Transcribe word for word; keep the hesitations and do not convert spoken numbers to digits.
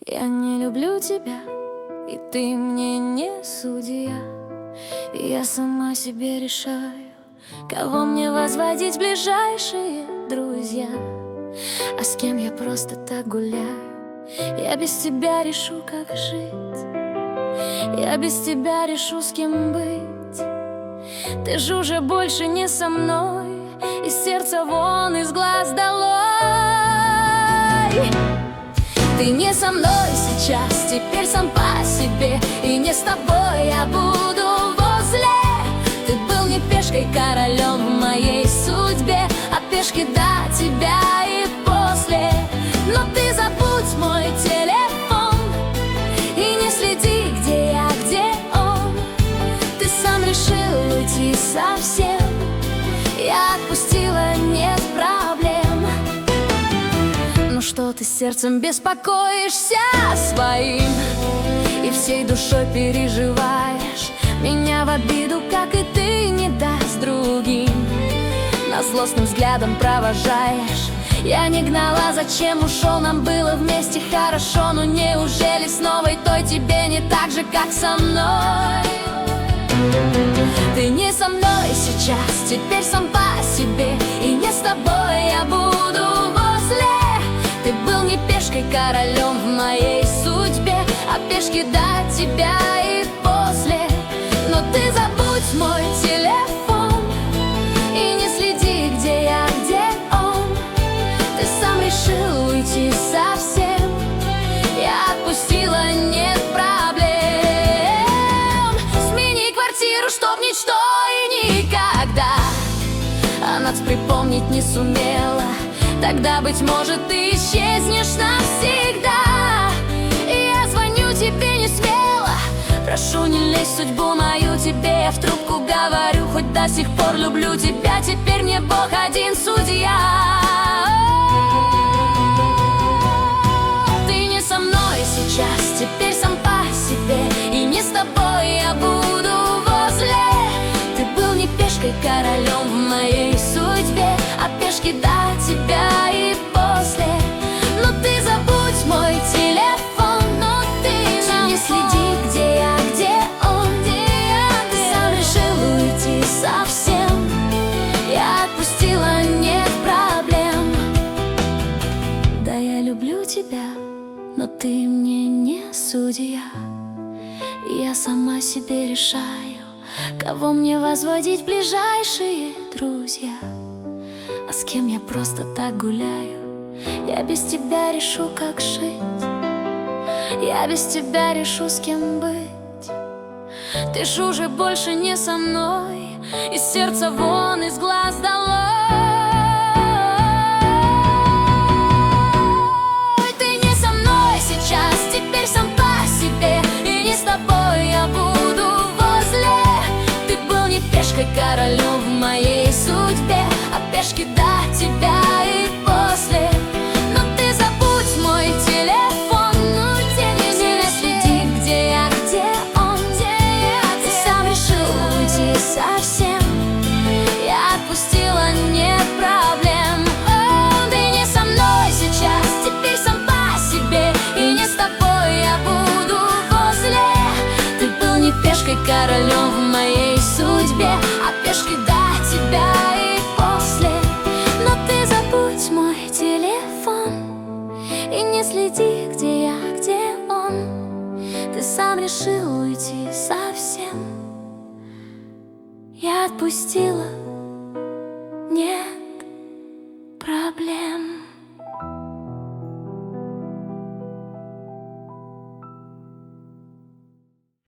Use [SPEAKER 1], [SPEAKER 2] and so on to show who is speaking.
[SPEAKER 1] Я не люблю тебя, и ты мне не судья. И я сама себе решаю, кого мне возводить в ближайшие друзья, а с кем я просто так гуляю. Я без тебя решу, как жить, я без тебя решу, с кем быть. Ты же уже больше не со мной, из сердца вон, из глаз долой. Ты не со мной сейчас, теперь сам по себе, и не с тобой я буду возле. Ты был не пешкой, королем в моей судьбе, а пешки до тебя и после. Но ты забудь мой телефон и не следи, где я, где он. Ты сам решил уйти совсем, я отпустила, нет проблем. Ну что ты сердцем беспокоишься своим и всей душой переживаешь меня в обиду, как и ты не даст другим. Нас злостным взглядом провожаешь. Я не гнала, зачем ушел, нам было вместе хорошо. Но неужели с новой той тебе не так же, как со мной? Ты не со мной сейчас, теперь сам по себе, и не с тобой я буду возле. Ты был не пешкой, королем в моей судьбе, а пешки до тебя и после. Но ты забудь мой телефон и не следи, где я, где он. Ты сам решил уйти совсем, я отпустила, нет проблем. Смени квартиру, чтоб ничто и никогда а нас припомнить не сумела. Тогда, быть может, ты исчезнешь навсегда. И я звоню тебе не смело, прошу, не лезь в судьбу мою, тебе я в трубку говорю, хоть до сих пор люблю тебя, теперь мне Бог один судья. Ты не со мной сейчас, теперь сам по себе, и не с тобой я буду возле. Ты был не пешкой, королем в моей судьбе, а пешки до тебя и после. Но ты забудь мой телефон, но ты не следи, где я, где он. Ты сам решил уйти совсем, я отпустила, нет проблем. Да, я люблю тебя, но ты мне не судья. Я сама себе решаю, кого мне возводить в ближайшие друзья, а с кем я просто так гуляю. Я без тебя решу, как жить, я без тебя решу, с кем быть. Ты ж уже больше не со мной, из сердца вон, из глаз долой. Ты не со мной сейчас, теперь сам по себе, и не с тобой я буду возле. Ты был не пешкой, королем в моей судьбе, а пешки до тебя и после. Но ты забудь мой телефон, ну не следи, где я, где он. Ты сам решил уйти совсем, я отпустила, нет проблем. О, ты не со мной сейчас, теперь сам по себе, и не с тобой я буду возле. Ты был не пешкой, королем в моей судьбе, а пешки до тебя и после. Но ты забудь мой телефон и не следи, где я, где он. Ты сам решил уйти совсем, я отпустила,